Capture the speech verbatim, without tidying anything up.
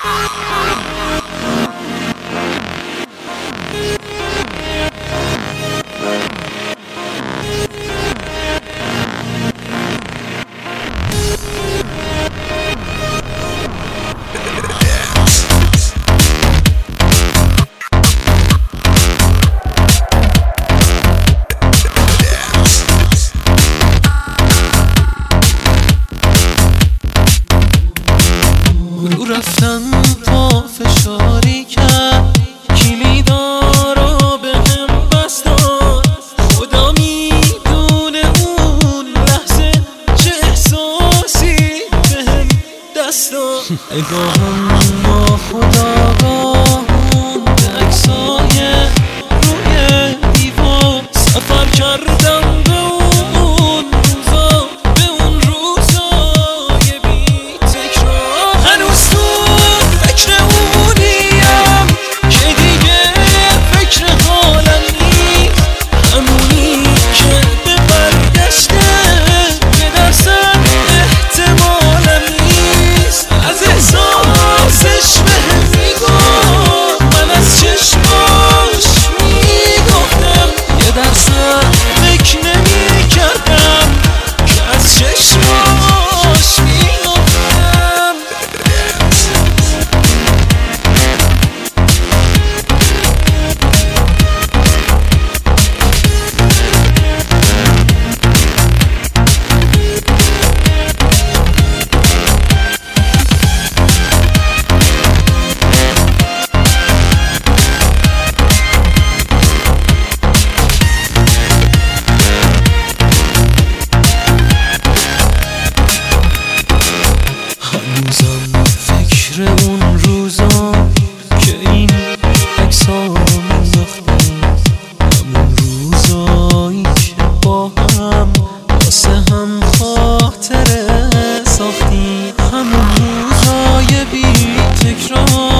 رفتن پا فشاری کرد، کلیدارو به هم بست داد. خدا میدونه اون لحظه چه احساسی به هم دست داد. نگاهم ناخودآگاه به عکسای روی دیوار، سفر کردم به اون روزا، به اون روزای بی تکرار. هنوز تو فکر اونیم که دیگه فکر حالم نیست، همونی که به برگشته که درصد احتمالم نیست. از احساسش بهم میگفت، من از چشماش میگفتم، یه درصد فکر نمیکردم که از چشماش میگفتم. هنوزم فکر اون روزا که این عکس‌ها مینداختیم، همون روزایی که با هم واسه هم خاطره ساختیم، همون روزای بی تکرار.